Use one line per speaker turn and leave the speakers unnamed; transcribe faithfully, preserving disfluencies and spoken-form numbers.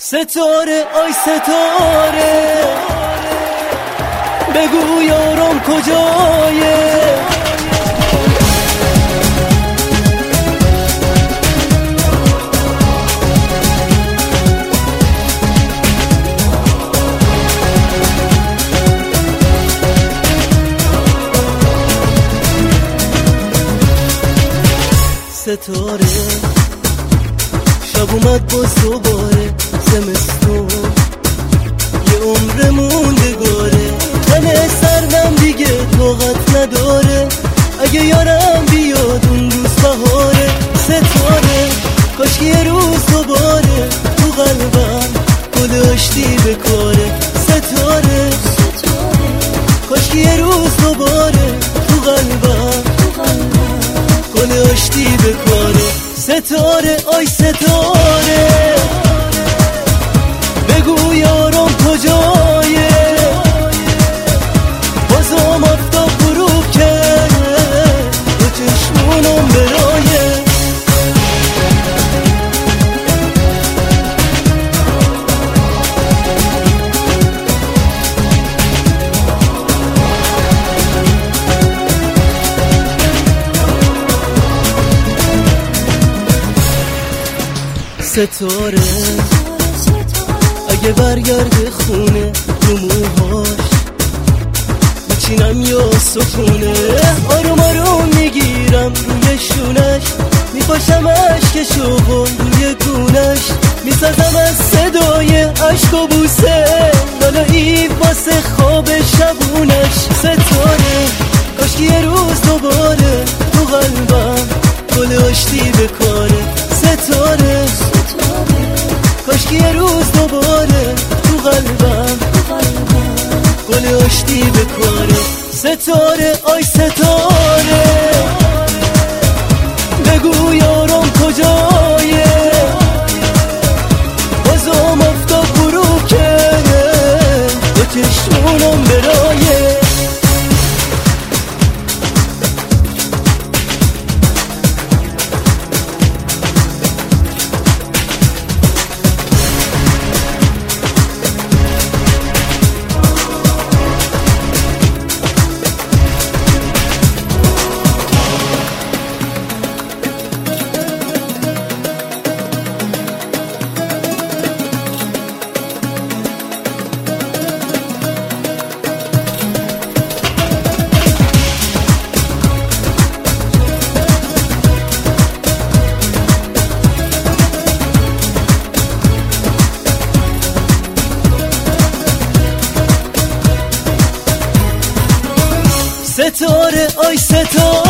ستاره آی ستاره بگو یارم کجایه ستاره شب اومد باز دوباره زمستون یه عمر موندگاره تن سردم دیگه طاقت نداره اگه یارم بیاد اون روز بهاره ستاره کاش که یه روز دوباره تو قلبم گل آشتی بکاره ستاره کاش که یه روز دوباره تو قلبم گل آشتی بکاره ستاره آی ستاره بگو یارم کجایه بازم آفتاب غروب کرده دو چشمونم برایه ستاره اگه برگرده خونه رو موهاش میچینم یا سکونه آروم آروم میگیرم روی شونش میپاشم عشق شوقم روی گونش میسازم از صدای عشق و بوسه لالایی واسه خواب شبونش ستاره کاش که یه روز دوباره تو قلبم گل آشتی بکاره ستاره کاش که یه روز دوباره تو قلبم گل آشتی بکاره ستاره آی ستاره بگو یارم کجایه بازم آفتاب غروب کرده دو چشمونم برایه ستاره آی ستاره